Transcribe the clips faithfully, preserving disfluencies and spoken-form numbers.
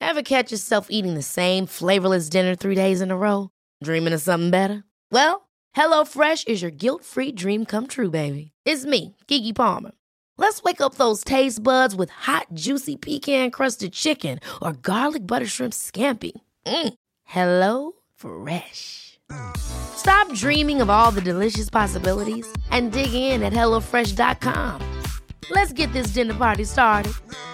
Ever catch yourself eating the same flavorless dinner three days in a row? Dreaming of something better? Well, HelloFresh is your guilt-free dream come true, baby. It's me, Keke Palmer. Let's wake up those taste buds with hot, juicy pecan-crusted chicken or garlic butter shrimp scampi. Mm. Hello Fresh. Stop dreaming of all the delicious possibilities and dig in at hello fresh dot com. Let's get this dinner party started.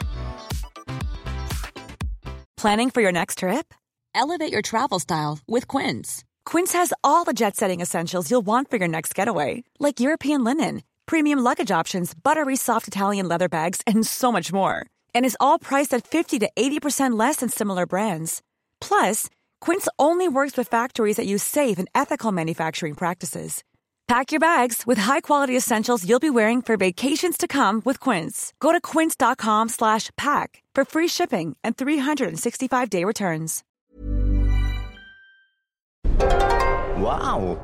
Planning for your next trip? Elevate your travel style with Quince. Quince has all the jet-setting essentials you'll want for your next getaway, like European linen, premium luggage options, buttery soft Italian leather bags, and so much more. And is all priced at fifty to eighty percent less than similar brands. Plus, Quince only works with factories that use safe and ethical manufacturing practices. Pack your bags with high-quality essentials you'll be wearing for vacations to come with Quince. Go to quince.com slash pack for free shipping and three sixty-five day returns. Wow!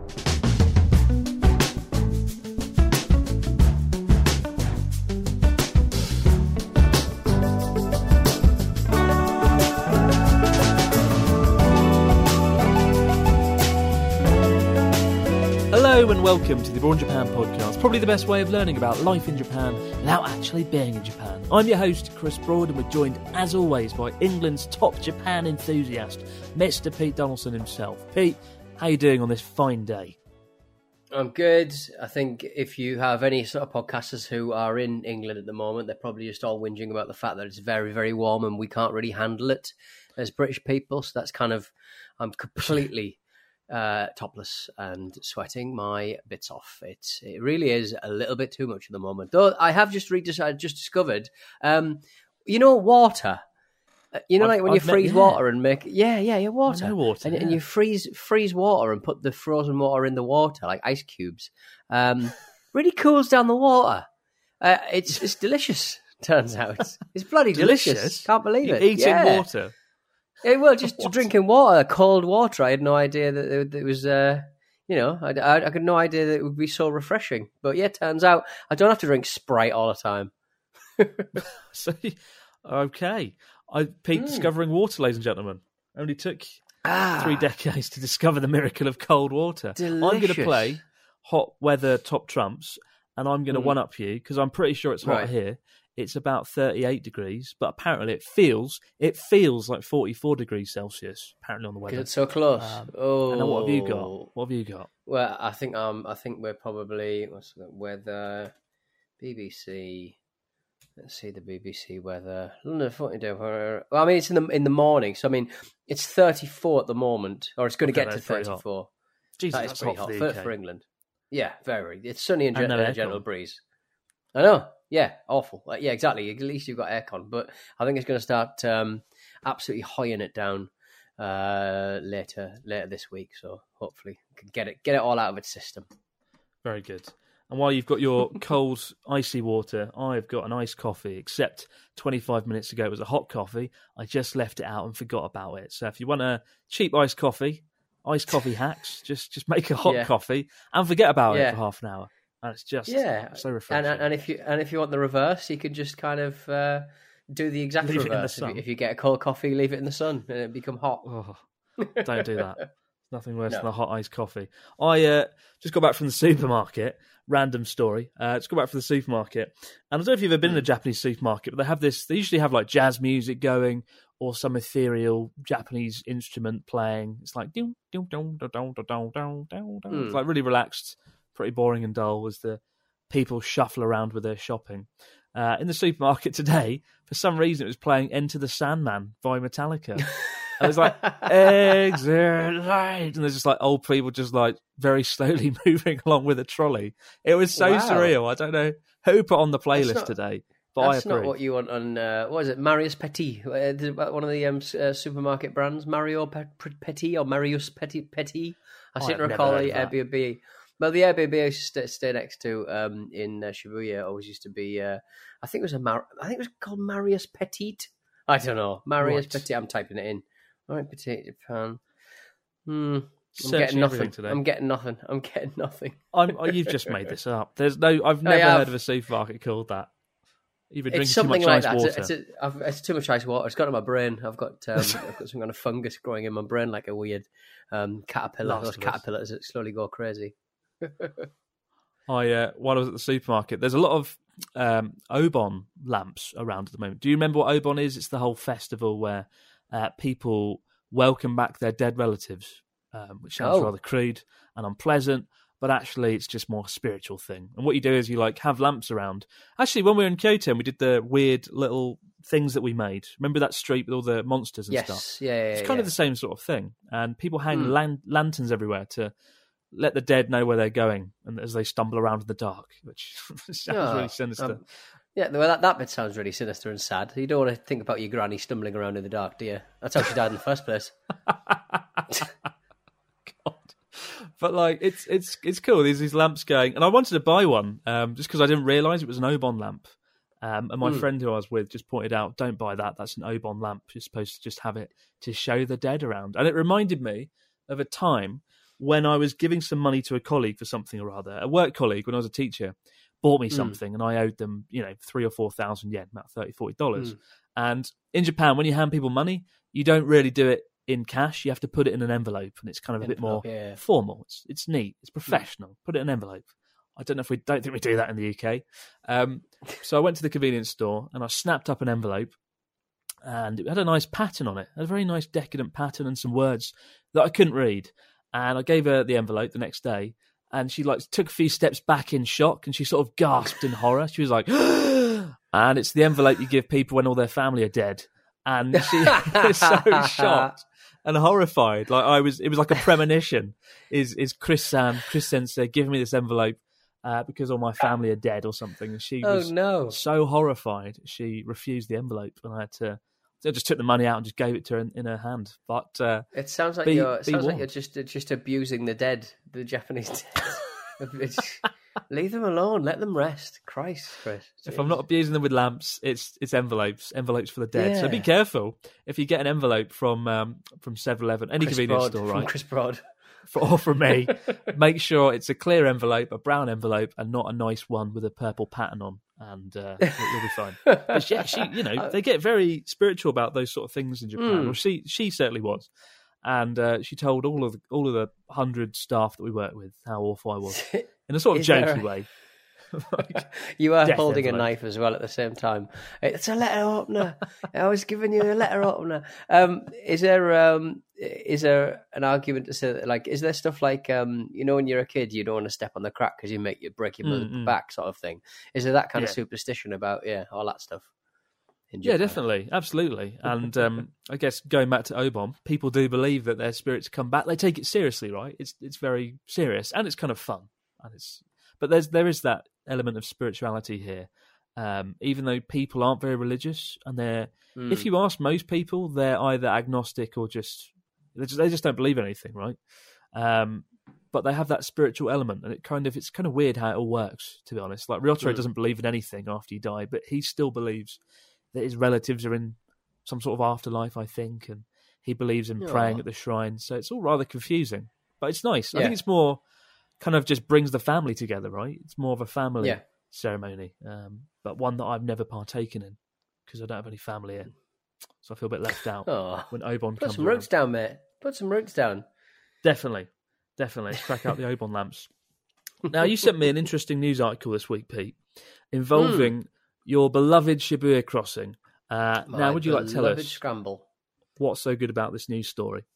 Hello and welcome to the Abroad in Japan podcast, probably the best way of learning about life in Japan without actually being in Japan. I'm your host, Chris Broad, and we're joined, as always, by England's top Japan enthusiast, Mister Pete Donaldson himself. Pete, how are you doing on this fine day? I'm good. I think if you have any sort of podcasters who are in England at the moment, they're probably just all whinging about the fact that it's very, very warm and we can't really handle it as British people. So that's kind of, I'm completely... Uh, topless and sweating my bits off. It it really is a little bit too much at the moment. Though I have just re- I just discovered, um, you know, water. Uh, you know, I've, like when I've you freeze met, yeah. water and make yeah, yeah, yeah, water, I know water, and, yeah. and you freeze freeze water and put the frozen water in the water like ice cubes. Um, really cools down the water. Uh, it's it's delicious. Turns out it's bloody delicious. delicious. Can't believe You're it. Eating yeah. water. Yeah, well, just What? drinking water, cold water. I had no idea that it, it was, uh, you know, I, I, I had no idea that it would be so refreshing. But yeah, turns out I don't have to drink Sprite all the time. So, okay. I Pete Mm. discovering water, ladies and gentlemen. Only took Ah, three decades to discover the miracle of cold water. I'm going to delicious. play hot weather top trumps, and I'm going to Mm. one up you because I'm pretty sure it's hot Right. here. It's about thirty-eight degrees, but apparently it feels it feels like forty-four degrees Celsius. Apparently on the weather. It's so close. Um, oh, And then what have you got? What have you got? Well, I think um, I think we're probably what's the weather? B B C. Let's see the B B C weather. London forty day. Well, I mean, it's in the in the morning, so I mean, it's thirty-four at the moment, or it's going to Okay, get to that's pretty hot. thirty-four. Jesus, That is that's pretty hot hot for for, the U K. for England. Yeah, very. It's sunny and, And gen- no and a aircon. gentle breeze. I know. Yeah, awful. Like, yeah, exactly. At least you've got aircon, but I think it's going to start um, absolutely hoying it down uh, later later this week. So hopefully, we can get it get it all out of its system. Very good. And while you've got your cold, icy water, I've got an iced coffee, except twenty-five minutes ago it was a hot coffee. I just left it out and forgot about it. So if you want a cheap iced coffee, iced coffee hacks, just just make a hot Yeah. coffee and forget about Yeah. it for half an hour. And it's just Yeah, so and refreshing. and if you and if you want the reverse, you could just kind of uh, do the exact Leave it in the reverse. If sun. you, if you get a cold coffee, leave it in the sun and it become hot. Oh, don't do that. Nothing worse No. than a hot iced coffee. I uh, just got back from the supermarket. Random story. Uh, just got back from the supermarket. And I don't know if you've ever been in a Japanese supermarket, but they have this, they usually have like jazz music going or some ethereal Japanese instrument playing. It's like, ding, ding, ding, ding, ding, ding, ding, ding, ding. It's Mm. like really relaxed, pretty boring and dull as the people shuffle around with their shopping. Uh, in the supermarket today, for some reason, it was playing Enter the Sandman by Metallica. I was like, exit light. And there's just like old people just like very slowly moving along with a trolley. It was so Wow. surreal. I don't know who put on the playlist not- today, but That's I not agree. what you want on, uh, what is it, Marius Petit, uh, the- one of the um, s- uh, supermarket brands, Mario Pe- Pe- Petit or Marius Petit. Petit. I I seem to have never recall heard the of that. Airbnb. Well, the Airbnb I used to stay, stay next to um, in uh, Shibuya always used to be, uh, I think it was a Mar- I think it was called Marius Petit. I don't know. Marius Right. Petit, I'm typing it in. All right, Petit Japan. Hmm. I'm Searching getting everything nothing. today. I'm getting nothing. I'm getting nothing. I'm, oh, you've just made this up. There's no. I've I never have. heard of a supermarket called that. Either drinking It's something too much like ice that. water. It's, it's, a, I've, it's too much ice water. It's got in my brain. I've got um, I've got some kind of fungus growing in my brain, like a weird um, caterpillar. Last Those of Us. caterpillars that slowly go crazy. I uh, while I was at the supermarket, there's a lot of um, Obon lamps around at the moment. Do you remember what Obon is? It's the whole festival where uh, people welcome back their dead relatives, um, which sounds Oh. rather crude and unpleasant, but actually it's just more a spiritual thing. And what you do is you like have lamps around. Actually, when we were in Kyoto and we did the weird little things that we made, remember that street with all the monsters and Yes, stuff? yeah, yeah, It's yeah, kind yeah. of the same sort of thing. And people hang Hmm. lan- lanterns everywhere to let the dead know where they're going, and as they stumble around in the dark, which sounds Oh, really sinister. um, yeah, well, that, that bit sounds really sinister and sad. You don't want to think about your granny stumbling around in the dark, do you? That's how she died in the first place. God. But like, it's it's it's cool. There's these lamps going, and I wanted to buy one um, just because I didn't realise it was an Obon lamp. Um, and my Hmm. friend who I was with just pointed out, "Don't buy that. That's an Obon lamp. You're supposed to just have it to show the dead around." And it reminded me of a time when I was giving some money to a colleague for something or other. A work colleague, when I was a teacher, bought me Hmm. something, and I owed them, you know, three or four thousand yen, about thirty, forty dollars. Hmm. And in Japan, when you hand people money, you don't really do it in cash. You have to put it in an envelope, and it's kind of a bit more Envelope, yeah. formal. It's it's neat. It's professional. Put it in an envelope. I don't know if we don't think we do that in the U K. Um, so I went to the convenience store and I snapped up an envelope, and it had a nice pattern on it, a very nice decadent pattern and some words that I couldn't read. And I gave her the envelope the next day, and she like took a few steps back in shock, and she sort of gasped in horror. She was like, and it's the envelope you give people when all their family are dead. And she was so shocked and horrified. Like I was, it was like a premonition. Is is Chris-san, Chris Sensei giving me this envelope uh, because all my family are dead or something? And she Oh, was no. so horrified, she refused the envelope, and I had to. I just took the money out and just gave it to her in, in her hand. But uh, It sounds like be- you're. It be sounds like warned. you're just just abusing the dead, the Japanese dead. It's- leave them alone. Let them rest. Christ, Chris. if I'm not abusing them with lamps, it's it's envelopes, envelopes for the dead. So be Yeah. careful if you get an envelope from um, from seven eleven, any Chris convenience Broad, store, from right? Chris Broad. For, or from me, make sure it's a clear envelope, a brown envelope, and not a nice one with a purple pattern on, and uh, you'll, you'll be fine. But yeah, she, you know, they get very spiritual about those sort of things in Japan. Mm. Or she, she certainly was, and uh, she told all of the, all of the hundred staff that we worked with how awful I was in a sort of Is there jokey a- way. Like, You are Death holding envelope. a knife as well at the same time. It's a letter opener. I was giving you a letter opener. Um, is there um, is there an argument to say that, like, is there stuff like um, you know, when you're a kid, you don't want to step on the crack because you make you break your mother's Mm, mm. back, sort of thing? Is there that kind of Yeah. superstition about yeah, all that stuff? in Yeah, Japan? definitely, absolutely. And um, I guess going back to Obon, people do believe that their spirits come back. They take it seriously, right? It's it's very serious and it's kind of fun. And it's but there's there is that element of spirituality here. Um, even though people aren't very religious, and they're Mm. if you ask most people, they're either agnostic or just they just, they just don't believe in anything, right? Um, but they have that spiritual element, and it kind of it's kind of weird how it all works. To be honest, like Ryotaro Mm. doesn't believe in anything after you die, but he still believes that his relatives are in some sort of afterlife, I think, and he believes in praying Aw. at the shrine. So it's all rather confusing, but it's nice. I Yeah. think it's more kind of just brings the family together, right? It's more of a family Yeah. ceremony, um, but one that I've never partaken in because I don't have any family here, so I feel a bit left out Oh, when Obon put comes some around. roots down, mate. Put some roots down. Definitely, definitely. Let's crack out the Obon lamps. Now, you sent me an interesting news article this week, Pete, involving your beloved Shibuya crossing. Uh, now, My would you like to tell beloved us scramble? what's so good about this news story?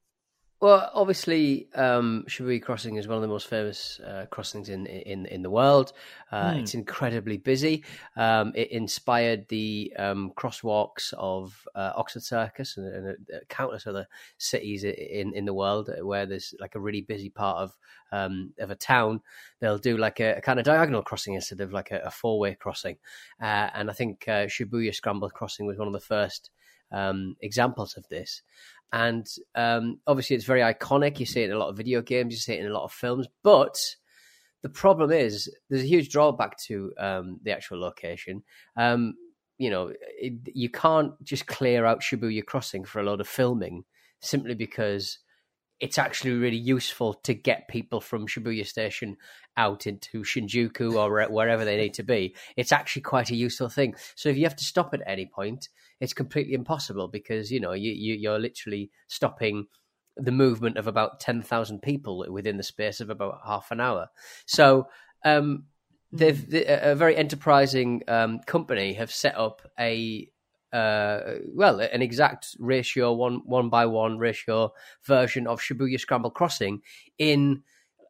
Well, obviously, um, Shibuya Crossing is one of the most famous uh, crossings in in in the world. Uh, Hmm. It's incredibly busy. Um, it inspired the um, crosswalks of uh, Oxford Circus and, and uh, countless other cities i- in in the world where there's like a really busy part of um, of a town. They'll do like a, a kind of diagonal crossing instead of like a, a four way crossing. Uh, and I think uh, Shibuya Scramble Crossing was one of the first um, examples of this. And um, obviously, it's very iconic. You see it in a lot of video games, you see it in a lot of films. But the problem is, there's a huge drawback to um, the actual location. Um, you know, it, you can't just clear out Shibuya Crossing for a load of filming simply because it's actually really useful to get people from Shibuya Station out into Shinjuku or wherever they need to be. It's actually quite a useful thing. So if you have to stop at any point, it's completely impossible because, you know, you, you, you're literally stopping the movement of about ten thousand people within the space of about half an hour. So um, they've, a very enterprising um, company have set up a Uh, well, an exact ratio, one one by one ratio version of Shibuya Scramble Crossing in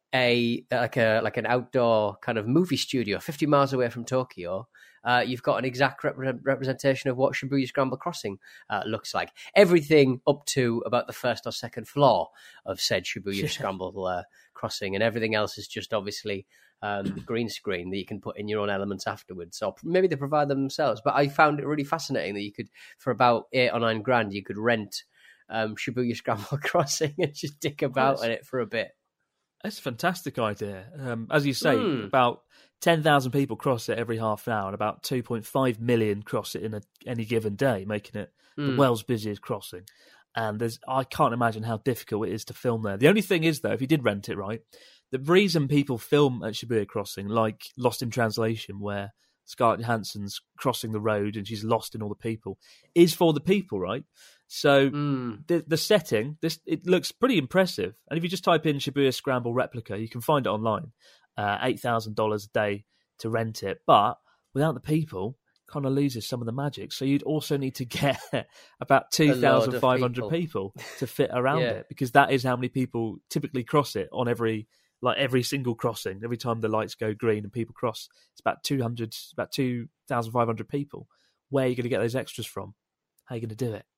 a like a like an outdoor kind of movie studio, fifty miles away from Tokyo. Uh, you've got an exact rep- representation of what Shibuya Scramble Crossing uh, looks like. Everything up to about the first or second floor of said Shibuya Scramble uh, Crossing, and everything else is just obviously um, green screen that you can put in your own elements afterwards. Or maybe they provide them themselves. But I found it really fascinating that you could, for about eight or nine grand, you could rent um, Shibuya Scramble Crossing and just dick about oh, in it for a bit. That's a fantastic idea. Um, as you say, mm. about ten thousand people cross it every half an hour, and about two point five million cross it in a, any given day, making it mm. the world's busiest crossing. And there's, I can't imagine how difficult it is to film there. The only thing is, though, if you did rent it, right, the reason people film at Shibuya Crossing, like Lost in Translation, where Scarlett Johansson's crossing the road and she's lost in all the people, is for the people, right? So mm. the the setting, this it looks pretty impressive. And if you just type in Shibuya Scramble Replica, you can find it online. Uh, eight thousand dollars a day to rent it. But without the people, kind of loses some of the magic. So you'd also need to get about two thousand five hundred people. people to fit around yeah. it, because that is how many people typically cross it on every like every single crossing. Every time the lights go green and people cross, it's about two hundred, about two thousand five hundred people. Where are you going to get those extras from? How are you going to do it?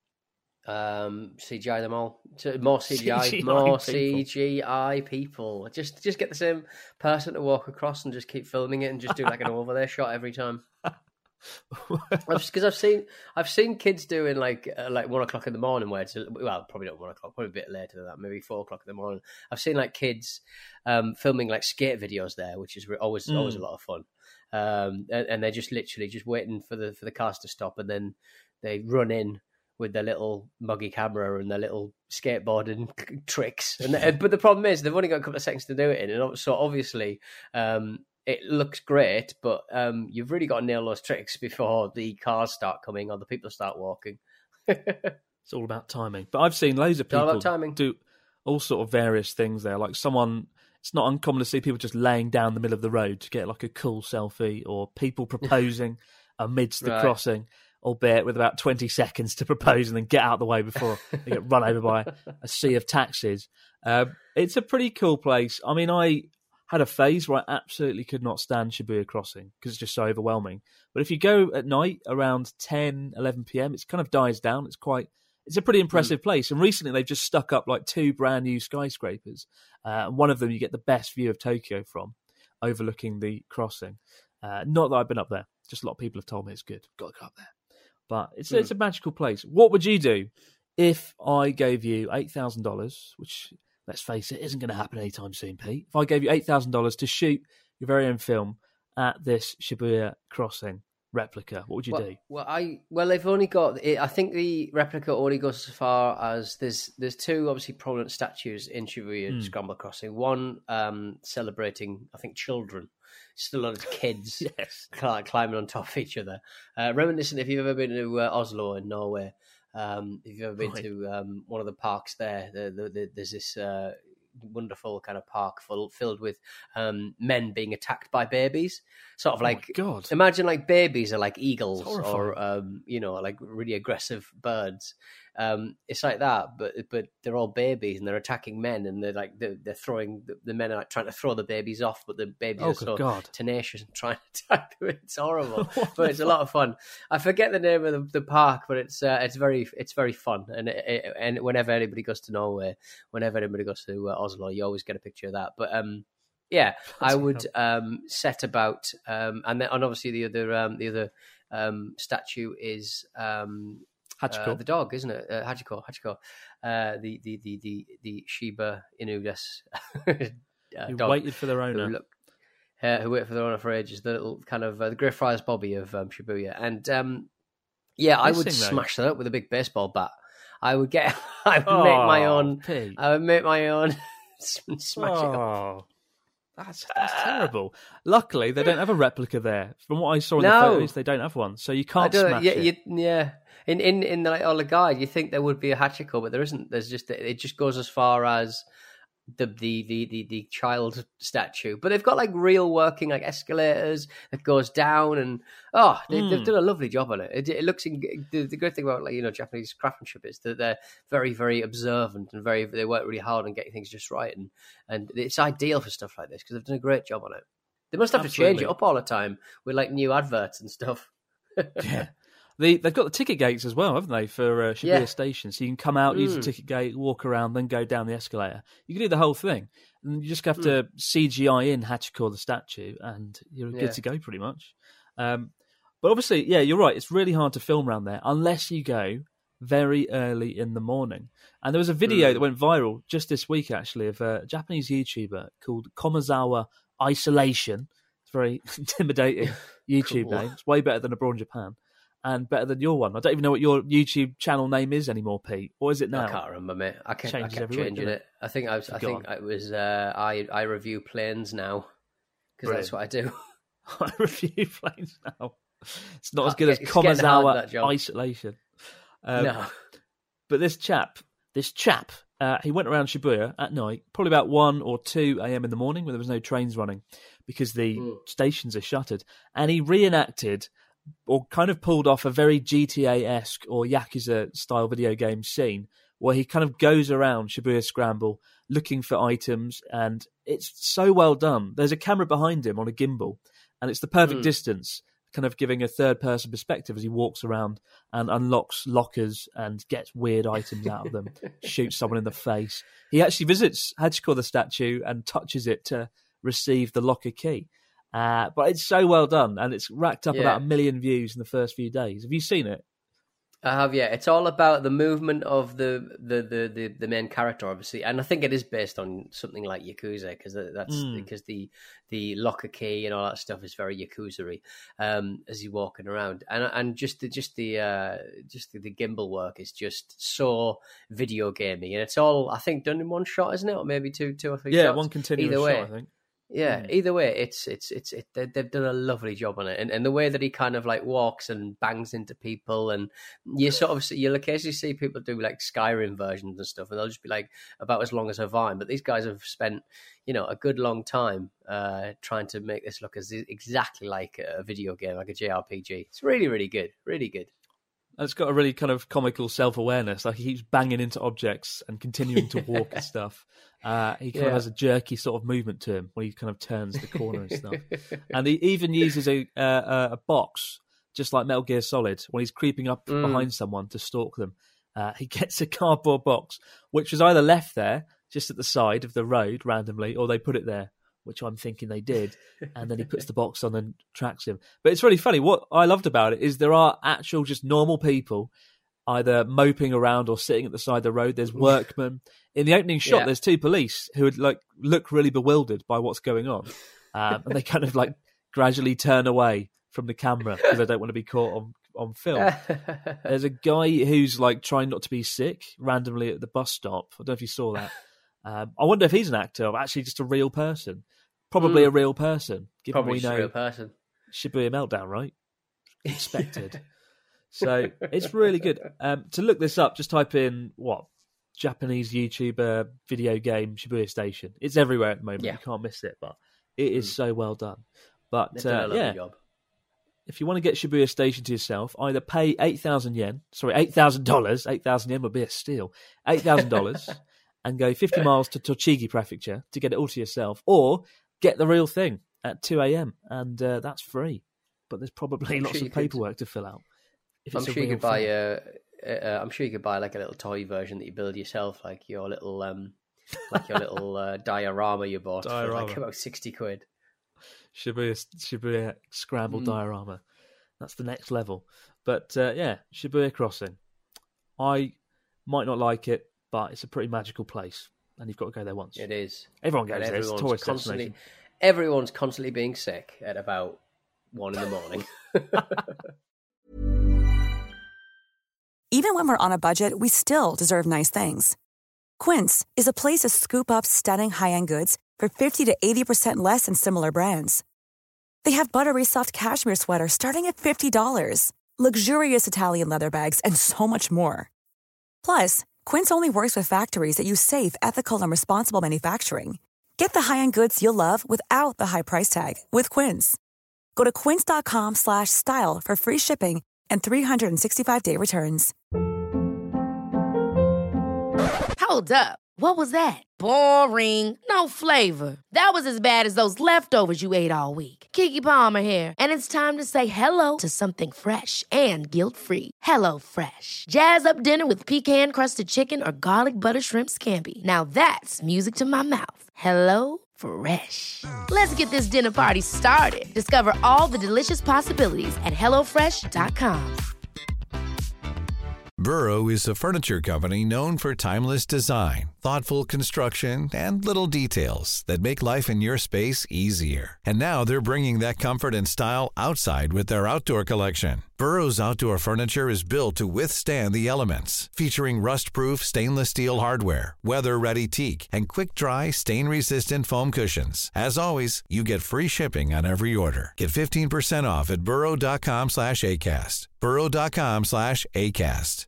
Um, C G I them all. More C G I, C G I more people. C G I people. Just, just get the same person to walk across and just keep filming it and just do like an overlay shot every time. Because I've seen, I've seen kids doing like uh, like one o'clock in the morning, where it's well, probably not one o'clock, probably a bit later than that, maybe four o'clock in the morning. I've seen like kids um, filming like skate videos there, which is always mm. always a lot of fun. Um, and, and they're just literally just waiting for the for the cars to stop, and then they run in with their little muggy camera and their little skateboarding tricks. And but the problem is they've only got a couple of seconds to do it in, and so obviously um, it looks great, but um, you've really got to nail those tricks before the cars start coming or the people start walking. It's all about timing. But I've seen loads of it's all people about timing. do all sort of various things there. Like someone, it's not uncommon to see people just laying down the middle of the road to get like a cool selfie, or people proposing amidst the right. crossing, albeit with about twenty seconds to propose and then get out of the way before they get run over by a sea of taxis. Uh, it's a pretty cool place. I mean, I had a phase where I absolutely could not stand Shibuya Crossing because it's just so overwhelming. But if you go at night around ten, eleven p.m, it kind of dies down. It's quite, it's a pretty impressive mm. place. And recently they've just stuck up like two brand new skyscrapers. Uh, and one of them you get the best view of Tokyo from, overlooking the crossing. Uh, not that I've been up there. Just a lot of people have told me it's good. Got to go up there. But it's mm. it's a magical place. What would you do if I gave you eight thousand dollars, which, let's face it, isn't going to happen anytime soon, Pete? If I gave you eight thousand dollars to shoot your very own film at this Shibuya Crossing replica, what would you well, do? Well, I well, they've only got. I think the replica only goes as far as there's there's two obviously prominent statues in Shibuya mm. Scramble Crossing. One um, celebrating, I think, children. Still a lot of kids yes. climbing on top of each other. Uh, reminiscent, if you've ever been to uh, Oslo in Norway, um, if you've ever been right. to um, one of the parks there, the, the, the, there's this uh, wonderful kind of park full, filled with um, men being attacked by babies. Sort of oh like, God. Imagine like babies are like eagles or, um, you know, like really aggressive birds. Um, it's like that, but but they're all babies and they're attacking men, and they're like they're, they're throwing the, the men are like trying to throw the babies off, but the babies oh, are so God. tenacious and trying to attack them. It's horrible, but it's a lot of fun. I forget the name of the, the park, but it's uh, it's very it's very fun. And it, it, and whenever anybody goes to Norway, whenever anybody goes to uh, Oslo, you always get a picture of that. But um, yeah, I would um, set about um, and then and obviously the other um, the other um, statue is. Um, Hachiko. Uh, the dog, isn't it? Uh, Hachiko, Hachiko. Uh, the, the, the, the, the Shiba Inu uh, who dog. waited for their owner. Who, look, uh, who waited for their owner for ages. The little kind of, uh, the Greyfriars Bobby of um, Shibuya. And um, yeah, I would Missing, smash that up with a big baseball bat. I would get, I would make my Oh, own, Pete. I would make my own and smash it up. Oh, that's that's terrible. Luckily, they don't have a replica there. From what I saw in No. the photos, they don't have one, so you I can't don't, smash yeah, it. you, yeah. In in in the like, on the guide, you think there would be a Hachiko, but there isn't. There's just it just goes as far as the the the the, the child statue. But they've got like real working like escalators that goes down, and oh, they, Mm. they've done a lovely job on it. It, it looks in, the, the good thing about like you know Japanese craftsmanship is that they're very very observant and very they work really hard on getting things just right, and and it's ideal for stuff like this because they've done a great job on it. They must have to change Absolutely. it up all the time with like new adverts and stuff. Yeah. The, they've got the ticket gates as well, haven't they, for uh, Shibuya Yeah. Station? So you can come out, use the Mm. ticket gate, walk around, then go down the escalator. You can do the whole thing. And you just have Mm. to C G I in Hachiko, the statue, and you're Yeah. good to go pretty much. Um, but obviously, yeah, you're right. It's really hard to film around there unless you go very early in the morning. And there was a video Mm. that went viral just this week, actually, of a Japanese YouTuber called Komazawa Isolation. It's a very intimidating YouTube Cool. name. It's way better than Abroad Japan. And better than your one. I don't even know what your YouTube channel name is anymore, Pete. Or is it now? I can't remember, mate. I kept, I Changes kept every week, changing doesn't it. it? I think I was. I think Forgotten. it was. Uh, I I review planes now because that's what I do. I review planes now. It's not as Oh, good as it's getting hard, Komazawa that job. Isolation. Um, no. But this chap, this chap, uh, he went around Shibuya at night, probably about one or two a.m. in the morning when there was no trains running because the Mm. stations are shuttered. And he reenacted or kind of pulled off a very G T A-esque or Yakuza-style video game scene where he kind of goes around Shibuya Scramble looking for items, and it's so well done. There's a camera behind him on a gimbal, and it's the perfect Mm. distance, kind of giving a third-person perspective as he walks around and unlocks lockers and gets weird items out of them, shoots someone in the face. He actually visits Hachiko the statue and touches it to receive the locker key. Uh, but it's so well done, and it's racked up Yeah. about a million views in the first few days. Have you seen it? I have, yeah. It's all about the movement of the the, the, the, the main character, obviously, and I think it is based on something like Yakuza because that's Mm. because the the locker key and all that stuff is very Yakuza-y um, as he's walking around, and and just the just the uh, just the, the gimbal work is just so video gamey, and it's all I think done in one shot, isn't it, or maybe two two or three Yeah, shots? one continuous Either shot, way. I think. Yeah, Mm. either way, it's it's it's it, they, they've done a lovely job on it, and and the way that he kind of like walks and bangs into people, and you sort of see, you'll occasionally see people do like Skyrim versions and stuff, and they'll just be like about as long as a vine. But these guys have spent, you know, a good long time uh, trying to make this look as exactly like a video game, like a J R P G. It's really, really good, really good. And it's got a really kind of comical self-awareness. Like he keeps banging into objects and continuing to walk and stuff. Uh, he kind Yeah. of has a jerky sort of movement to him when he kind of turns the corner and stuff. And he even uses a uh, a box, just like Metal Gear Solid, when he's creeping up Mm. behind someone to stalk them. Uh, he gets a cardboard box, which was either left there, just at the side of the road randomly, or they put it there, which I'm thinking they did. And then he puts the box on and tracks him. But it's really funny. What I loved about it is there are actual just normal people either moping around or sitting at the side of the road. There's workmen. In the opening shot, Yeah. there's two police who would like look really bewildered by what's going on. Um, and they kind of like gradually turn away from the camera because they don't want to be caught on, on film. There's a guy who's like trying not to be sick randomly at the bus stop. I don't know if you saw that. Um, I wonder if he's an actor or actually just a real person. Probably Mm. a real person, given Probably we just a know real person. Shibuya Meltdown, right? Expected. So it's really good. Um, to look this up, just type in what Japanese YouTuber video game Shibuya Station. It's everywhere at the moment. Yeah. You can't miss it, but it is Mm. so well done. But They've done a uh, lovely yeah, job. if you want to get Shibuya Station to yourself, either pay eight thousand yen, sorry, eight thousand dollars, eight thousand yen would be a steal, eight thousand dollars, and go fifty miles to Tochigi Prefecture to get it all to yourself, or get the real thing at two a.m. and uh, that's free. But there's probably I'm lots sure you of could- paperwork to fill out. If I'm it's a sure you real could buy thing. a, a, a. I'm sure you could buy like a little toy version that you build yourself, like your little, um, like your little uh, diorama you bought for like Diorama. about sixty quid. Shibuya, Shibuya Scramble Mm. diorama. That's the next level. But uh, yeah, Shibuya Crossing. I might not like it, but it's a pretty magical place, and you've got to go there once. It is. Everyone goes And there. It's a everyone's tourist constantly, destination. everyone's constantly being sick at about one in the morning. Even when we're on a budget, we still deserve nice things. Quince is a place to scoop up stunning high-end goods for fifty to eighty percent less than similar brands. They have buttery soft cashmere sweaters starting at fifty dollars, luxurious Italian leather bags, and so much more. Plus, Quince only works with factories that use safe, ethical, and responsible manufacturing. Get the high-end goods you'll love without the high price tag with Quince. Go to quince.com slash style for free shipping and three sixty-five day returns. Hold up. What was that? Boring. No flavor. That was as bad as those leftovers you ate all week. Keke Palmer here, and it's time to say hello to something fresh and guilt-free. Hello Fresh. Jazz up dinner with pecan-crusted chicken or garlic butter shrimp scampi. Now that's music to my mouth. Hello Fresh. Let's get this dinner party started. Discover all the delicious possibilities at hello fresh dot com. Burrow is a furniture company known for timeless design, thoughtful construction, and little details that make life in your space easier. And now they're bringing that comfort and style outside with their outdoor collection. Burrow's outdoor furniture is built to withstand the elements, featuring rust-proof stainless steel hardware, weather-ready teak, and quick-dry, stain-resistant foam cushions. As always, you get free shipping on every order. Get fifteen percent off at burrow.com slash ACAST. burrow.com slash ACAST.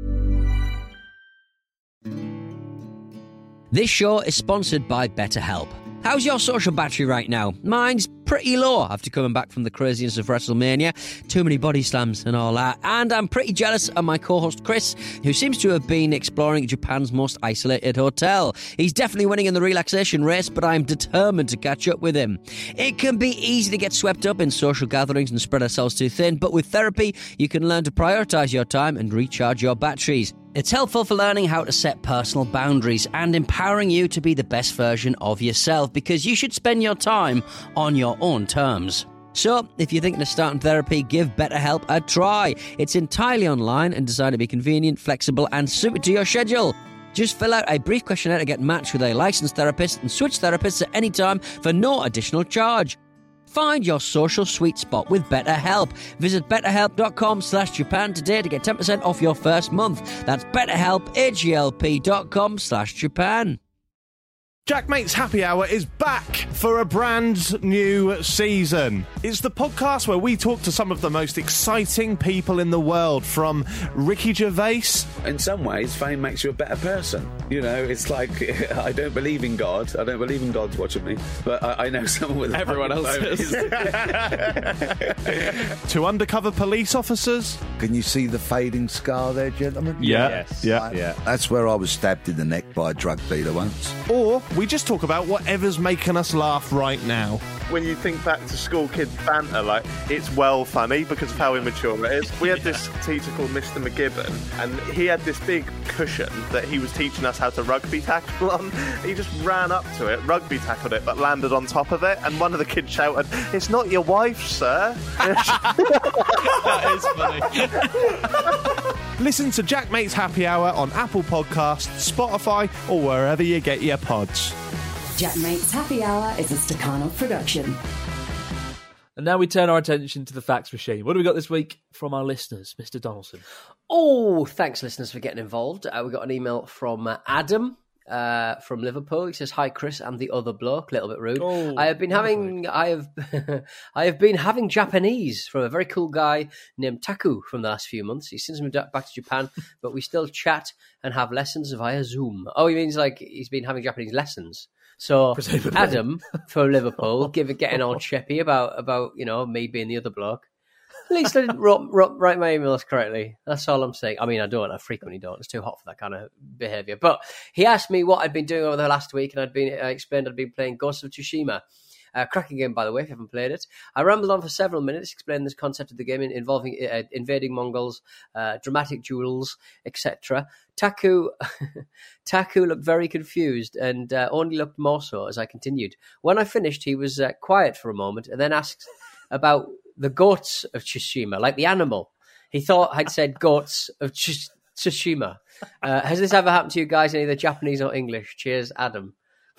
This show is sponsored by BetterHelp. How's your social battery right now? Mine's pretty low after coming back from the craziness of WrestleMania. Too many body slams and all that. And I'm pretty jealous of my co-host Chris, who seems to have been exploring Japan's most isolated hotel. He's definitely winning in the relaxation race, but I'm determined to catch up with him. It can be easy to get swept up in social gatherings and spread ourselves too thin, but with therapy, you can learn to prioritise your time and recharge your batteries. It's helpful for learning how to set personal boundaries and empowering you to be the best version of yourself, because you should spend your time on your own terms. So, if you're thinking of starting therapy, give BetterHelp a try. It's entirely online and designed to be convenient, flexible, and suited to your schedule. Just fill out a brief questionnaire to get matched with a licensed therapist and switch therapists at any time for no additional charge. Find your social sweet spot with BetterHelp. Visit betterhelp.com slash Japan today to get ten percent off your first month. That's betterhelp, H-E-L-P dot com slash Japan. Jack Mate's Happy Hour is back for a brand new season. It's the podcast where we talk to some of the most exciting people in the world, from Ricky Gervais. In some ways, fame makes you a better person. You know, it's like, I don't believe in God. I don't believe in God's watching me. But I, I know someone with... Everyone else is. To undercover police officers. Can you see the fading scar there, gentlemen? Yeah. Yes. Yeah. yeah. That's where I was stabbed in the neck by a drug dealer once. Or we just talk about whatever's making us laugh right now. When you think back to school kids banter, like, it's well funny because of how immature it is. We had this teacher called Mister McGibbon, and he had this big cushion that he was teaching us how to rugby tackle on. He just ran up to it, rugby tackled it, but landed on top of it, and one of the kids shouted, "It's not your wife, sir." That is funny. Listen to Jack Mate's Happy Hour on Apple Podcasts, Spotify, or wherever you get your pods. Jack Mate's Happy Hour is a Stakhanov production. And now we turn our attention to the fax machine. What do we got this week from our listeners, Mister Donaldson? Oh, thanks, listeners, for getting involved. Uh, we got an email from uh, Adam uh, from Liverpool. He says, "Hi, Chris and the other bloke." A little bit rude. Oh, I have been having, I have, I have been having Japanese from a very cool guy named Taku from the last few months. He's since moved back to Japan, but we still chat and have lessons via Zoom. Oh, he means like he's been having Japanese lessons. So Presumably. Adam from Liverpool, give it getting all chippy about about you know me being the other bloke. At least I didn't write, write my emails correctly. That's all I'm saying. I mean, I don't. I frequently don't. It's too hot for that kind of behaviour. But he asked me what I'd been doing over the last week, and I'd been I explained I'd been playing Ghost of Tsushima. Uh, cracking game, by the way, if you haven't played it. I rambled on for several minutes explaining this concept of the game involving uh, invading Mongols, uh, dramatic duels, et cetera. Taku, Taku looked very confused and uh, only looked more so as I continued. When I finished, he was uh, quiet for a moment and then asked about the goats of Tsushima, like the animal. He thought I'd said goats of Ch- Tsushima. Uh, has this ever happened to you guys, in either Japanese or English? Cheers, Adam.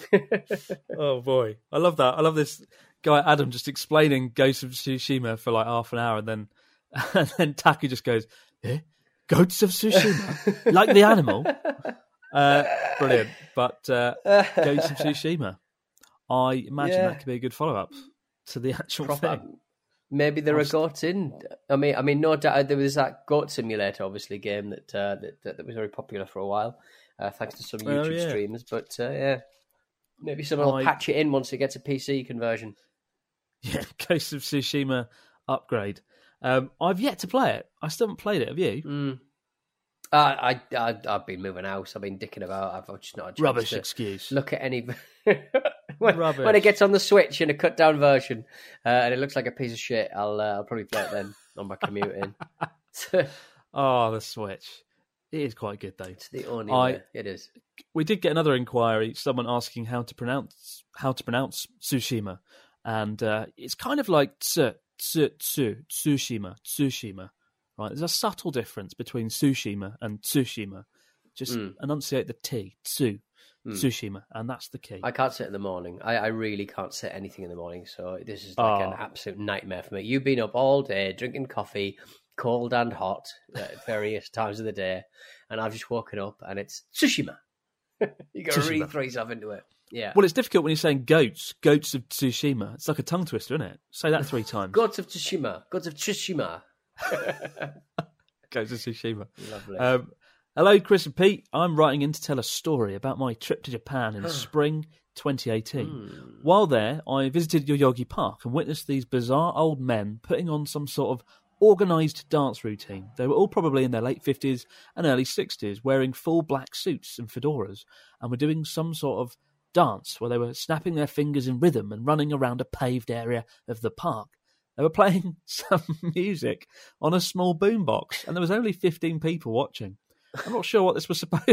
Oh boy, I love that. I love this guy Adam just explaining Ghost of Tsushima for like half an hour, and then and then Taku just goes, "Eh, Goats of Tsushima, like the animal. Uh, brilliant, but uh, Goats of Tsushima. I imagine Yeah. that could be a good follow-up to the actual Proper- thing. Maybe there are I've- goats in. I mean, I mean, no doubt there was that Goat Simulator, obviously, game that uh, that, that that was very popular for a while, uh, thanks to some Oh, YouTube yeah. streamers. But uh, yeah, maybe someone will I- patch it in once it gets a P C conversion. Yeah, Ghost of Tsushima upgrade. Um, I've yet to play it. I still haven't played it. Have you? Mm. Uh, I, I I've been moving house. I've been dicking about. I've just not had a chance Rubbish to excuse. look at any. when, Rubbish. when it gets on the Switch in a cut down version, uh, and it looks like a piece of shit, I'll uh, I'll probably play it then on my commute in. Oh, the Switch. It is quite good though. It's the only I- way. It is. We did get another inquiry. Someone asking how to pronounce how to pronounce Tsushima, and uh, it's kind of like tsu, tsu, tsu, Tsushima, Tsushima. Right? There's a subtle difference between Tsushima and Tsushima. Just Mm. enunciate the T, tsu, Mm. Tsushima, and that's the key. I can't sit in the morning. I, I really can't sit anything in the morning. So this is like an Oh. absolute nightmare for me. You've been up all day drinking coffee, cold and hot at various times of the day, and I've just woken up and it's Tsushima. You got to Tsushima. really throw yourself into it. Yeah. Well, it's difficult when you're saying goats, goats of Tsushima. It's like a tongue twister, isn't it? Say that three times. Gods of Tsushima. Gods of Tsushima. Goats of Tsushima. Lovely. Um, hello, Chris and Pete. I'm writing in to tell a story about my trip to Japan in spring twenty eighteen. Hmm. While there, I visited Yoyogi Park and witnessed these bizarre old men putting on some sort of organised dance routine. They were all probably in their late fifties and early sixties, wearing full black suits and fedoras, and were doing some sort of dance where they were snapping their fingers in rhythm and running around a paved area of the park. They were playing some music on a small boombox, and there was only fifteen people watching. I'm not sure what this was supposed.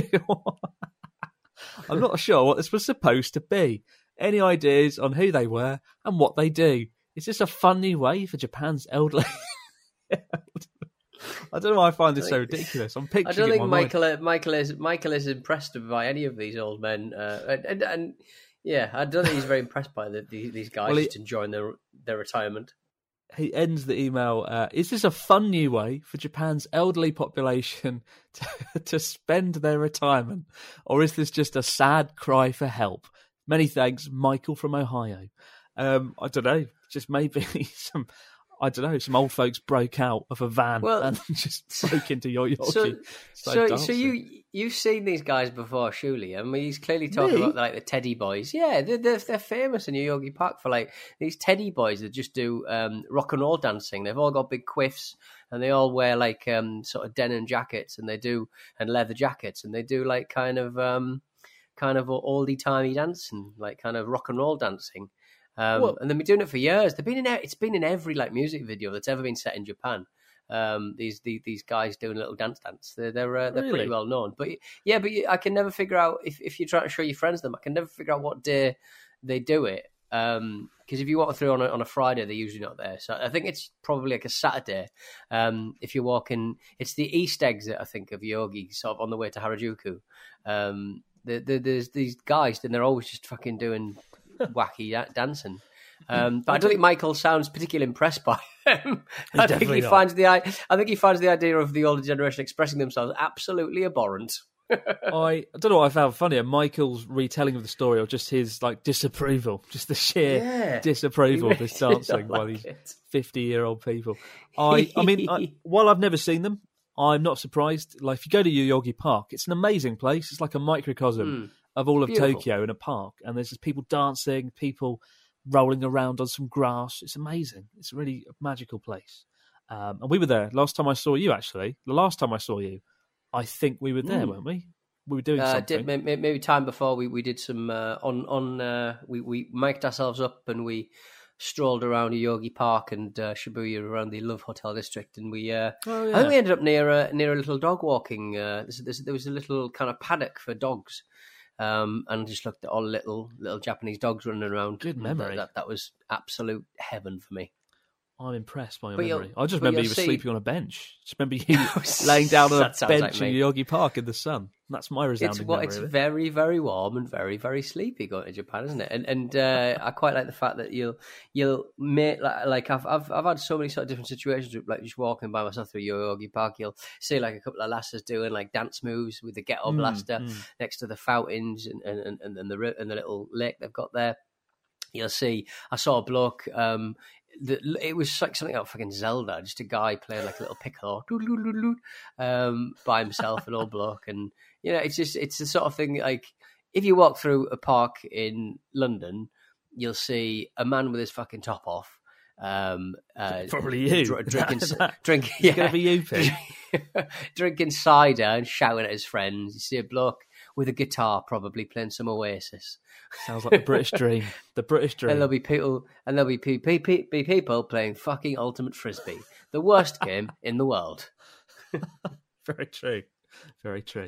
I'm not sure what this was supposed to be. Any ideas on who they were and what they do? Is this a funny way for Japan's elderly? I don't know why I find this so ridiculous. I'm picturing. I don't it think in my mind. Michael uh, Michael is Michael is impressed by any of these old men, uh, and, and, and yeah, I don't think he's very impressed by the, the, these guys Well, he- just enjoying their their retirement. He ends the email, uh, is this a fun new way for Japan's elderly population to, to spend their retirement? Or is this just a sad cry for help? Many thanks, Michael from Ohio. Um, I don't know, just maybe some, I don't know, some old folks broke out of a van Well, and just broke into Yoyogi. So, So so, so dancing. you you've seen these guys before, surely? I mean, he's clearly talking Me? about like the Teddy Boys. Yeah, they're they're, they're famous in Yoyogi Park for like these Teddy Boys that just do um, rock and roll dancing. They've all got big quiffs and they all wear like um, sort of denim jackets and they do and leather jackets and they do like kind of um, kind of oldie timey dancing, like kind of rock and roll dancing. Um, Well- and they've been doing it for years. They've been in e- it's been in every like music video that's ever been set in Japan. Um, these, these these guys doing a little dance dance. They're they're, uh, they're Really? pretty well known. But yeah, but you- I can never figure out if, if you're trying to show your friends them. I can never figure out what day they do it. Um, because if you walk through on a, on a Friday, they're usually not there. So I think it's probably like a Saturday. Um, if you're walking, it's the east exit I think of Yogi, sort of on the way to Harajuku. Um, the, the, there's these guys, and they're always just fucking doing wacky da- dancing. Um, but I don't think Michael sounds particularly impressed by them. I think definitely he not. finds the I I think he finds the idea of the older generation expressing themselves absolutely abhorrent. I, I don't know what I found funnier, Michael's retelling of the story or just his like disapproval, just the sheer Yeah. disapproval of He this really dancing don't by like these it. fifty-year-old people. I, I mean, I, while I've never seen them, I'm not surprised. Like, if you go to Yoyogi Park, it's an amazing place. It's like a microcosm of all of Beautiful. Tokyo in a park, and there's just people dancing, people rolling around on some grass. It's amazing. It's a really magical place. Um, and we were there last time I saw you. Actually, the last time I saw you, I think we were there, Mm. weren't we? We were doing Uh, something. did, maybe, maybe time before we, we did some uh, on on uh, we we mic'd ourselves up and we strolled around Yogi Park and uh, Shibuya around the Love Hotel district, and we uh, Oh, I yeah. think we ended up near a near a little dog walking. Uh, there's, there's, there was a little kind of paddock for dogs, um, and just looked at all the little little Japanese dogs running around. Good And memory. That, that that was absolute heaven for me. I'm impressed by your But you'll- memory. I just but remember you'll you were see- sleeping on a bench. Just remember you laying down on a That sounds bench like in me. Yogi Park in the sun. That's my resounding It's well, memory it's of it. very, very warm and very, very sleepy going to Japan, isn't it? And and uh, I quite like the fact that you'll you'll make like, like I've I've I've had so many sort of different situations, like just walking by myself through Yogi Park. You'll see like a couple of lasses doing like dance moves with the ghetto Mm, blaster mm. next to the fountains and and, and, and the ri- and the little lake they've got there. You'll see. I saw a bloke. Um, the, it was like something out of fucking Zelda. Just a guy playing like a little piccolo, um, by himself, an old bloke, and you know, it's just it's the sort of thing. Like if you walk through a park in London, you'll see a man with his fucking top off. Um, uh, Probably you. dr- drinking, Is that- drinking, is it gonna be you, Pete? drinking cider and shouting at his friends. You see a bloke with a guitar, probably playing some Oasis. Sounds like the British dream. The British dream. And there'll be people, and there'll be, pe- pe- pe- be people playing fucking Ultimate Frisbee, the worst game in the world. Very true. Very true.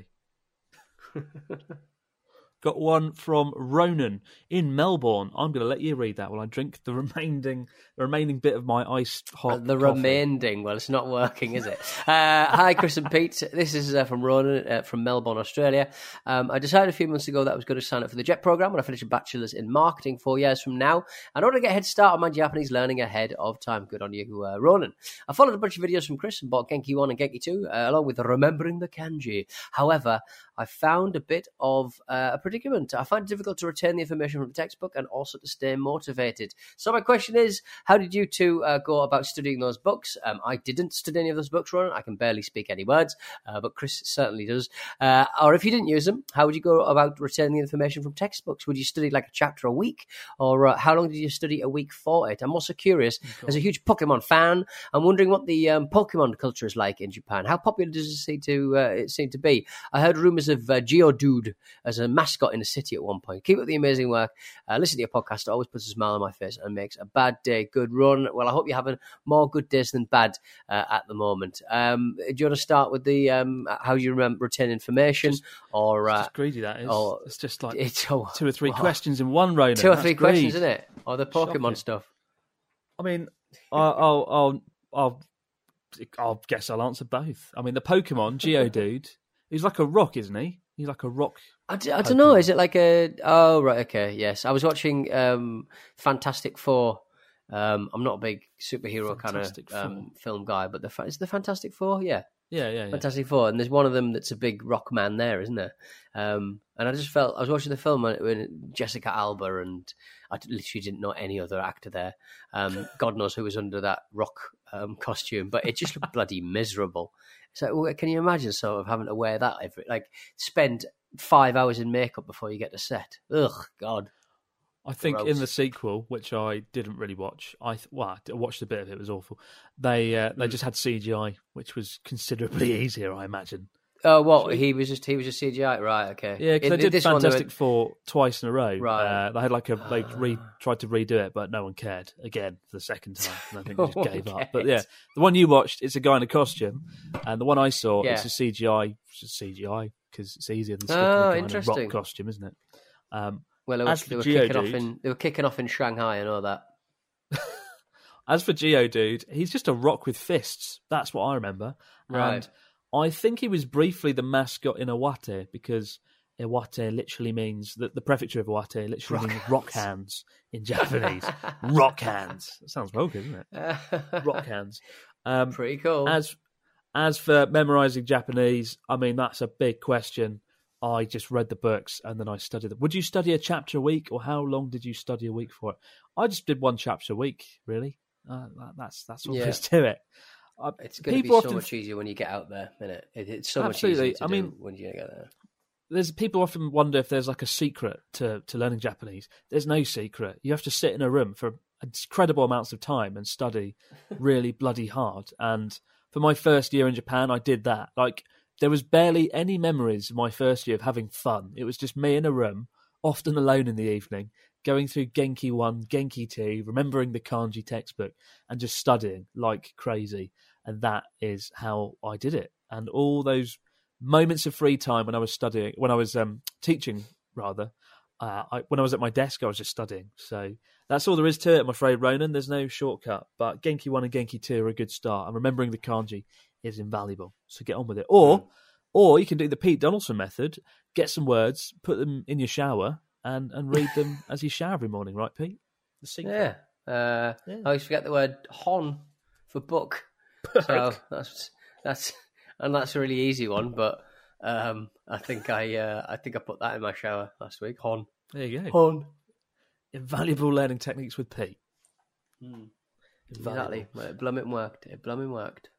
Got one from Ronan in Melbourne. I'm going to let you read that while I drink the remaining the remaining bit of my iced hot The coffee. remaining, well, it's not working, is it? Uh, hi, Chris and Pete. This is uh, from Ronan uh, from Melbourne, Australia. Um, I decided a few months ago that I was going to sign up for the JET program when I finish a bachelor's in marketing four years from now. In order to get a head start on my Japanese learning ahead of time. Good on you, uh, Ronan. I followed a bunch of videos from Chris and bought Genki one and Genki two, uh, along with remembering the kanji. However, I found a bit of uh, a predicament. I find it difficult to retain the information from the textbook and also to stay motivated. So my question is, how did you two uh, go about studying those books? Um, I didn't study any of those books, Ronan. I can barely speak any words, uh, but Chris certainly does. Uh, or if you didn't use them, how would you go about retaining the information from textbooks? Would you study like a chapter a week? Or uh, how long did you study a week for it? I'm also curious, as a huge Pokemon fan, I'm wondering what the um, Pokemon culture is like in Japan. How popular does it seem to, uh, it seem to be? I heard rumours of uh, Geodude as a mascot in a city at one point. Keep up the amazing work. Uh, listen to your podcast. It always puts a smile on my face and makes a bad day good run. Well, I hope you're having more good days than bad uh, at the moment. Um, do you want to start with the um, how you remember retain information? Just, or uh, just greedy, that is. or, it's just like it's, oh, two or three wow. questions in one, Ronan. Two or That's three greed. questions, isn't it? Or the Pokemon Shocking. stuff. I mean, I'll, I'll, I'll, I'll, I'll guess I'll answer both. I mean, the Pokemon, Geodude, he's like a rock, isn't he? He's like a rock. I, d- I don't know. Is it like a... Oh, right, okay, yes. I was watching um, Fantastic Four. Um, I'm not a big superhero Fantastic kind of Four. um, film guy, but the fa- is the Fantastic Four? Yeah. Yeah, yeah, yeah. Fantastic Four. And there's one of them that's a big rock man there, isn't there? Um, and I just felt... I was watching the film when, when Jessica Alba, and I literally didn't know any other actor there. Um, God knows who was under that rock um, costume, but it just looked bloody miserable. So well, can you imagine sort of having to wear that every... Like, spend five hours in makeup before you get to set. Ugh, God. I think Gross. in the sequel, which I didn't really watch, I th- well, I watched a bit of it. It was awful. They uh, they Mm. just had C G I, which was considerably easier, I imagine. Oh, what? He was just he was just C G I, right? Okay. Yeah, because In- they did this one, they Fantastic were- Four twice in a row. Right. Uh, they had like a they re, tried to redo it, but no one cared again for the second time. And I think they No just one gave up. cared. But yeah, the one you watched, it's a guy in a costume, and the one I saw, Yeah. it's a C G I, it's just C G I because it's easier than sticking Oh, a guy in a interesting. rock costume, isn't it? Um, Well, they were, as they for were kicking off Geodude- in they were kicking off in Shanghai. I know that. As for Geodude, he's just a rock with fists. That's what I remember. Right. And I think he was briefly the mascot in Iwate because Iwate literally means, the, the prefecture of Iwate literally Rock means hands. rock hands in Japanese. Rock hands. That sounds well good, doesn't it? Rock hands. Um, Pretty cool. As, as for memorising Japanese, I mean, that's a big question. I just read the books and then I studied them. Would you study a chapter a week, or how long did you study a week for it? I just did one chapter a week, really. Uh, that, that's that's all Yeah. there is to it. Uh, It's going to be people so often- much easier when you get out there, isn't it? it it's so Absolutely. much easier to I do mean, when you get there. There's people often wonder if there's like a secret to, to learning Japanese. There's no secret. You have to sit in a room for incredible amounts of time and study really bloody hard. And for my first year in Japan, I did that. Like, there was barely any memories of my first year of having fun. It was just me in a room, often alone in the evening, going through Genki one, Genki two, remembering the kanji textbook, and just studying like crazy. And that is how I did it. And all those moments of free time when I was studying, when I was um, teaching, rather, Uh, I, when I was at my desk, I was just studying. So that's all there is to it, I'm afraid, Ronan. There's no shortcut. But Genki one and Genki two are a good start. And remembering the kanji is invaluable. So get on with it. Or, mm. or you can do the Pete Donaldson method. Get some words, put them in your shower, and, and read them as you shower every morning, right, Pete? The secret. Yeah. Uh, yeah. I always forget the word hon for book. So that's that's and that's a really easy one, but um, I think I uh, I think I put that in my shower last week. Hon. There you go. Hon. Invaluable learning techniques with Pete. Mm. Exactly. It blummin' worked. It blummin' worked.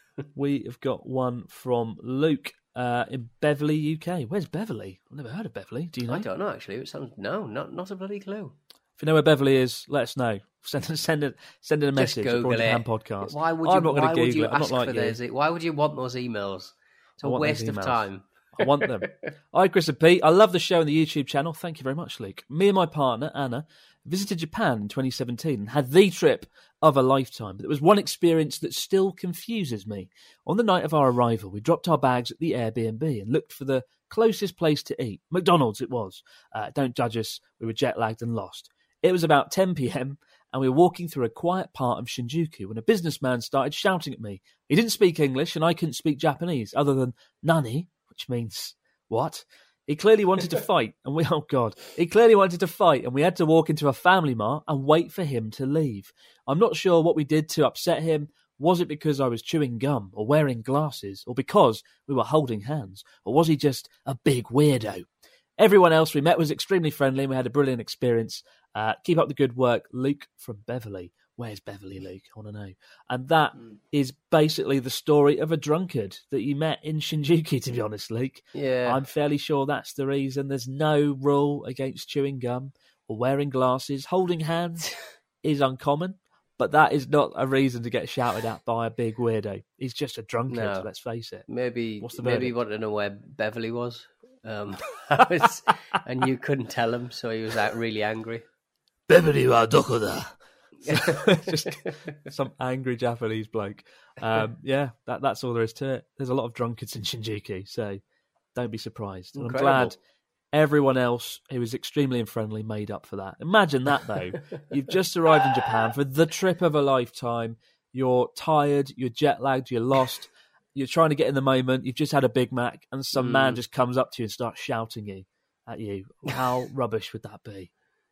We have got one from Luke uh, in Beverley, U K. Where's Beverley? I've never heard of Beverley. Do you know? I don't know, actually. It sounds no, not not a bloody clue. If you know where Beverley is, let us know. Send send it send in a Just message. Google it. Podcast. Why would you? I'm not why going to would Google you it. I'm ask not like for you. those? Why would you want those emails? It's a waste of time. I want them. Hi, Chris and Pete. I love the show and the YouTube channel. Thank you very much, Luke. Me and my partner, Anna, visited Japan in twenty seventeen and had the trip of a lifetime. But there was one experience that still confuses me. On the night of our arrival, we dropped our bags at the Airbnb and looked for the closest place to eat. McDonald's it was. Uh, don't judge us. We were jet-lagged and lost. It was about ten p.m. and we were walking through a quiet part of Shinjuku when a businessman started shouting at me. He didn't speak English and I couldn't speak Japanese other than nani, which means what? He clearly wanted to fight, and we, oh God, he clearly wanted to fight, and we had to walk into a family mart and wait for him to leave. I'm not sure what we did to upset him. Was it because I was chewing gum or wearing glasses, or because we were holding hands, or was he just a big weirdo? Everyone else we met was extremely friendly, and we had a brilliant experience. Uh, keep up the good work, Luke from Beverley. Where's Beverley, Luke? I want to know. And that mm. is basically the story of a drunkard that you met in Shinjuku, to be honest, Luke. Yeah. I'm fairly sure that's the reason. There's no rule against chewing gum or wearing glasses. Holding hands is uncommon, but that is not a reason to get shouted at by a big weirdo. He's just a drunkard, no. let's face it. Maybe, What's the maybe he wanted to know where Beverly was. Um, was and you couldn't tell him, so he was out really angry. Beverly wa doko da? Just some angry Japanese bloke. Um, yeah, that, that's all there is to it. There's a lot of drunkards in Shinjuku, so don't be surprised. And I'm glad everyone else who was extremely unfriendly made up for that. Imagine that, though. You've just arrived in Japan for the trip of a lifetime. You're tired, you're jet-lagged, you're lost. You're trying to get in the moment. You've just had a Big Mac, and some mm. man just comes up to you and starts shouting you at you. How rubbish would that be?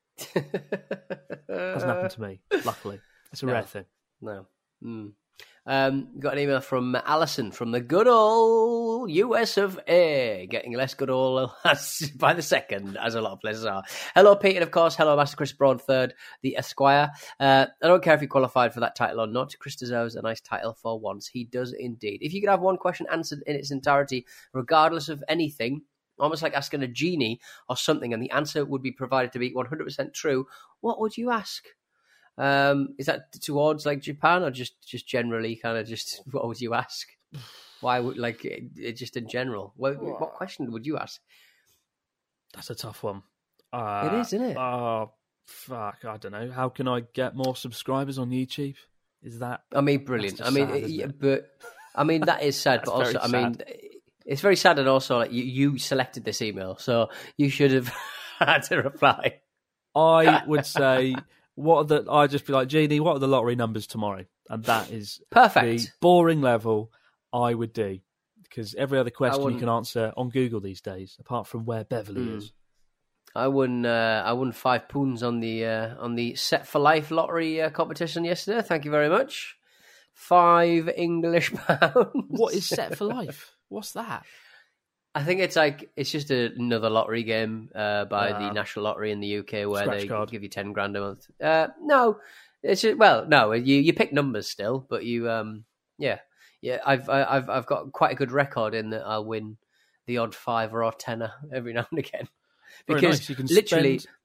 Doesn't happen to me, luckily. It's a no. rare thing. No. Mm. Um, got an email from Alison from the good old U S of A. Getting less good old by the second, as a lot of places are. Hello, Pete, and of course, hello, Master Chris Broad, third, the Esquire. Uh, I don't care if he qualified for that title or not. Chris deserves a nice title for once. He does indeed. If you could have one question answered in its entirety, regardless of anything, almost like asking a genie or something, and the answer would be provided to be one hundred percent true, what would you ask? Um, is that towards like Japan, or just, just generally kind of just what would you ask? Why would like it, it just in general? What, what question would you ask? That's a tough one. Uh, it is, isn't it? Oh, fuck! I don't know. How can I get more subscribers on YouTube? Is that? I mean, brilliant. I mean, sad, it, it? but I mean that is sad, but also, I sad. mean, it's very sad, and also like you, you selected this email, so you should have had to reply. I would say. What are the? I'd just be like, Jeannie, what are the lottery numbers tomorrow? And that is perfect. The boring level I would do, because every other question you can answer on Google these days, apart from where Beverly mm. is. I won. Uh, I won five pounds on the uh, on the Set for Life lottery uh, competition yesterday. Thank you very much. Five English pounds. What is Set for Life? What's that? I think it's like it's just a, another lottery game uh, by uh, the National Lottery in the U K where they card. give you ten grand a month. Uh, no, it's just, well, no, you, you pick numbers still, but you, um, yeah, yeah. I've I've I've got quite a good record in that I'll win the odd fiver or tenner every now and again Very because nice. You can literally. Spend...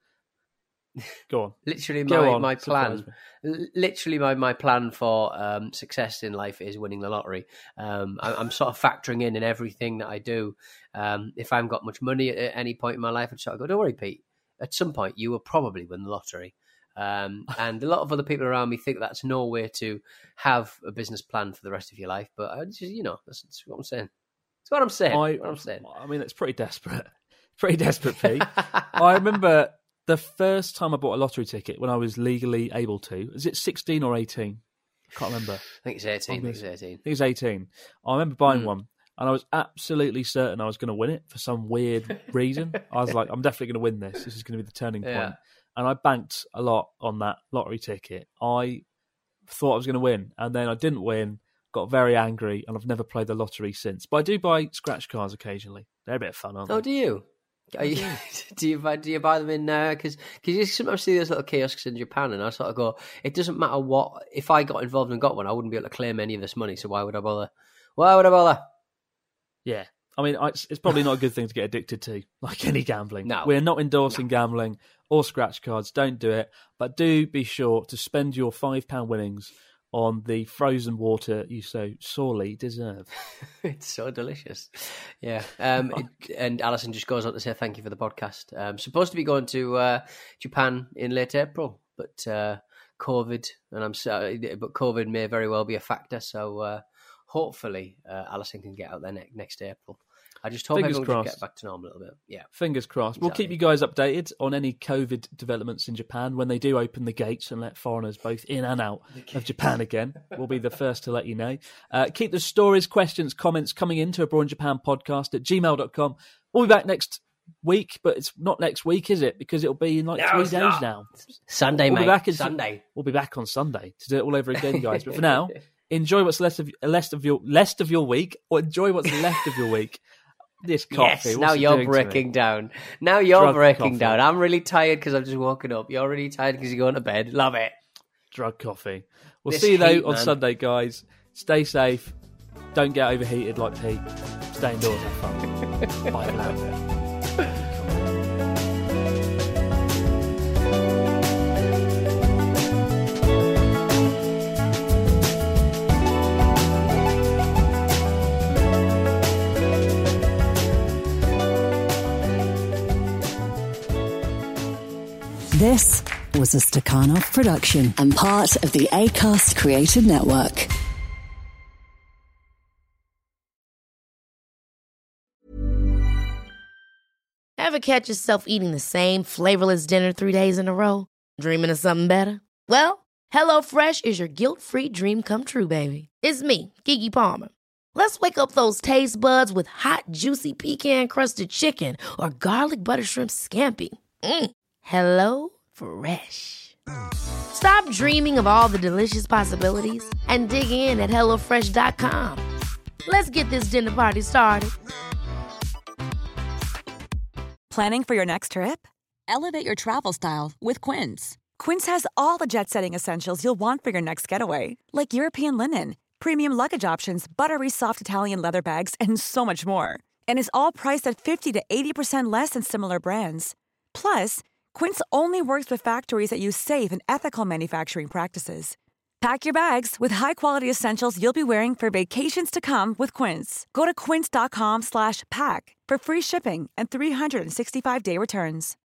Go on. Literally, Go my, on. my plan. Literally, my, my plan for um, success in life is winning the lottery. Um, I, I'm sort of factoring in in everything that I do. Um, if I haven't got much money at, at any point in my life, I'd sort of go, "Don't worry, Pete. At some point, you will probably win the lottery." Um, and a lot of other people around me think that's no way to have a business plan for the rest of your life. But I just, you know, that's, that's what I'm saying. That's what I'm saying. I, what I'm saying. I mean, it's pretty desperate. Pretty desperate, Pete. I remember the first time I bought a lottery ticket when I was legally able to. Is it sixteen or eighteen? I can't remember. I think it's eighteen. I think it's eighteen. I think it's eighteen. I remember buying Mm. one, and I was absolutely certain I was going to win it for some weird reason. I was like, I'm definitely going to win this. This is going to be the turning point. Yeah. And I banked a lot on that lottery ticket. I thought I was going to win, and then I didn't win, got very angry, and I've never played the lottery since. But I do buy scratch cards occasionally. They're a bit of fun, aren't they? Oh, do you? Are you do you buy do you buy them in because uh, because you sometimes see those little kiosks in Japan, and I sort of go, it doesn't matter what. If I got involved and got one, I wouldn't be able to claim any of this money. So why would I bother? Why would I bother? Yeah, I mean, it's, it's probably not a good thing to get addicted to, like any gambling. No. We're not endorsing gambling or scratch cards. Don't do it. But do be sure to spend your five pound winnings on the frozen water you so sorely deserve. It's so delicious. Yeah. Um, it, and Alison just goes on to say thank you for the podcast. Um, supposed to be going to uh, Japan in late April, but uh, COVID, and I'm sorry, but COVID may very well be a factor. So uh, hopefully uh, Alison can get out there ne- next April. I just hope Fingers everyone can crossed. get back to normal a little bit. Yeah. Fingers crossed. We'll keep you guys updated on any COVID developments in Japan when they do open the gates and let foreigners both in and out of Japan again. We'll be the first to let you know. Uh, keep the stories, questions, comments coming into Abroad in Japan podcast at gmail dot com. We'll be back next week, but it's not next week, is it? Because it'll be in like No, three it's days not. now. Sunday, We'll mate. be back in Sunday. We'll be back on Sunday to do it all over again, guys. But for now, enjoy what's left of less of your less of your week, or enjoy what's left of your week. This coffee. Yes, what's now it you're doing to me? breaking down. Now you're Drug breaking coffee. down. I'm really tired because I've just woken up. You're really tired because you're going to bed. Love it. Drug coffee. We'll This see you though heat, on man. Sunday, guys. Stay safe. Don't get overheated like Pete. Stay indoors. Have fun. Bye for now. This was a Stakhanov production and part of the Acast Creative Network. Ever catch yourself eating the same flavorless dinner three days in a row? Dreaming of something better? Well, HelloFresh is your guilt-free dream come true, baby. It's me, Keke Palmer. Let's wake up those taste buds with hot, juicy pecan-crusted chicken or garlic butter shrimp scampi. Mm. Hello Fresh. Stop dreaming of all the delicious possibilities and dig in at hello fresh dot com. Let's get this dinner party started. Planning for your next trip? Elevate your travel style with Quince. Quince has all the jet-setting essentials you'll want for your next getaway, like European linen, premium luggage options, buttery soft Italian leather bags, and so much more. And is all priced at fifty to eighty percent less than similar brands. Plus, Quince only works with factories that use safe and ethical manufacturing practices. Pack your bags with high-quality essentials you'll be wearing for vacations to come with Quince. Go to quince dot com slash pack for free shipping and three sixty-five day returns.